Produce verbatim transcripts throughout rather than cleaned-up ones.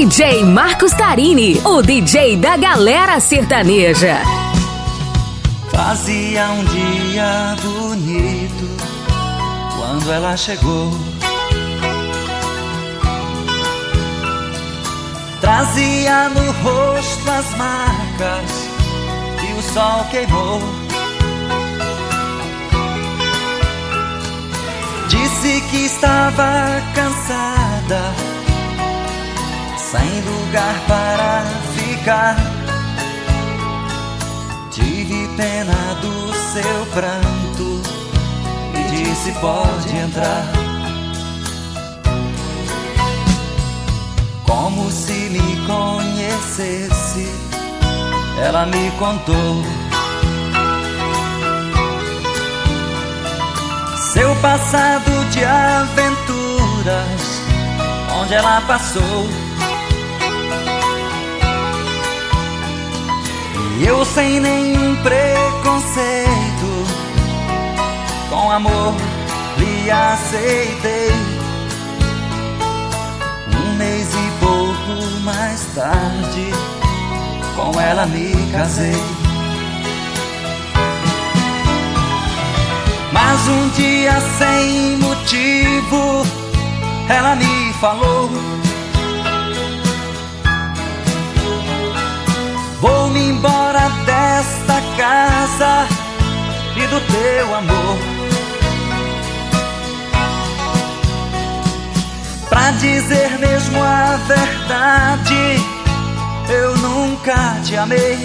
D J Marcos Tarini, o D J da galera sertaneja. Fazia um dia bonito quando ela chegou. Trazia no rosto as marcas que o sol queimou. Disse que estava cansada, sem lugar para ficar. Tive pena do seu pranto e disse: pode entrar. Como se me conhecesse, ela me contou seu passado de aventuras, onde ela passou. E eu, sem nenhum preconceito, com amor lhe aceitei. Um mês e pouco mais tarde, com ela me casei. Mas um dia, sem motivo, ela me falou: vou-me embora desta casa e do teu amor. Pra dizer mesmo a verdade, eu nunca te amei.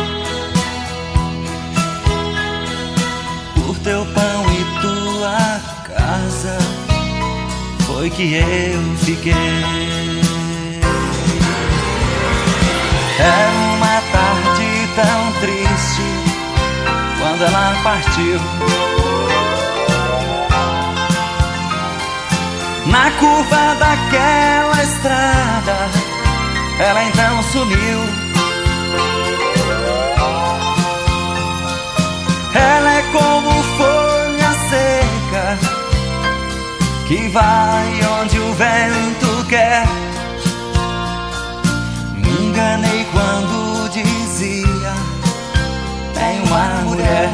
Por teu pão e tua casa foi que eu fiquei. Era uma tarde tão triste quando ela partiu. Na curva daquela estrada, ela então sumiu. Ela é como folha seca que vai onde o vento quer. Me enganei quando dizia: tem uma mulher.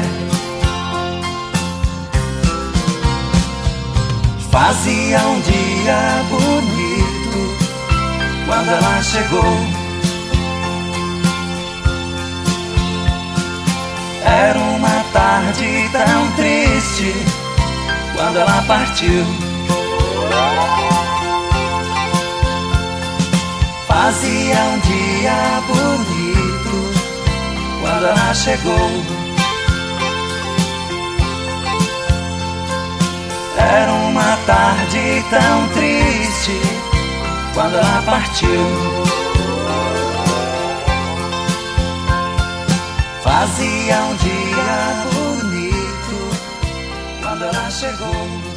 Fazia um dia bonito quando ela chegou. Era uma tarde tão triste quando ela partiu. Fazia um dia bonito quando ela chegou. Era uma tarde tão triste quando ela partiu. Fazia um dia bonito quando ela chegou.